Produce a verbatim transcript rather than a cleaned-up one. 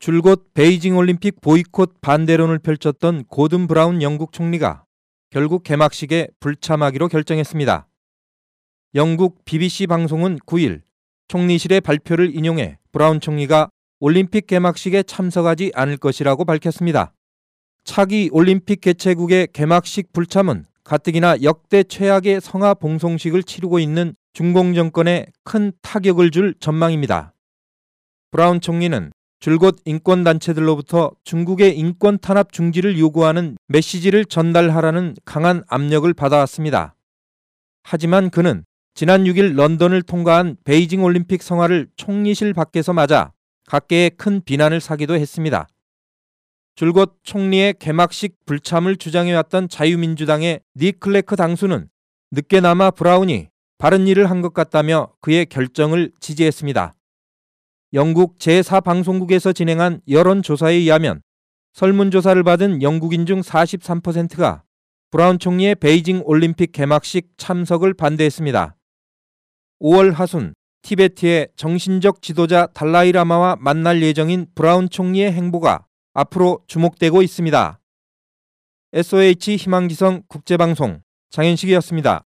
줄곧 베이징 올림픽 보이콧 반대론을 펼쳤던 고든 브라운 영국 총리가 결국 개막식에 불참하기로 결정했습니다. 영국 비비씨 방송은 구 일 총리실의 발표를 인용해 브라운 총리가 올림픽 개막식에 참석하지 않을 것이라고 밝혔습니다. 차기 올림픽 개최국의 개막식 불참은 가뜩이나 역대 최악의 성화 봉송식을 치르고 있는 중공 정권에 큰 타격을 줄 전망입니다. 브라운 총리는 줄곧 인권단체들로부터 중국의 인권 탄압 중지를 요구하는 메시지를 전달하라는 강한 압력을 받아왔습니다. 하지만 그는 지난 육 일 런던을 통과한 베이징 올림픽 성화를 총리실 밖에서 맞아 각계의 큰 비난을 사기도 했습니다. 줄곧 총리의 개막식 불참을 주장해왔던 자유민주당의 닉 클레크 당수는 늦게나마 브라운이 바른 일을 한 것 같다며 그의 결정을 지지했습니다. 영국 제사 방송국에서 진행한 여론조사에 의하면 설문조사를 받은 영국인 중 사십삼 퍼센트가 브라운 총리의 베이징 올림픽 개막식 참석을 반대했습니다. 오월 하순 티베트의 정신적 지도자 달라이라마와 만날 예정인 브라운 총리의 행보가 앞으로 주목되고 있습니다. 에스오에이치 희망지성 국제방송 장현식이었습니다.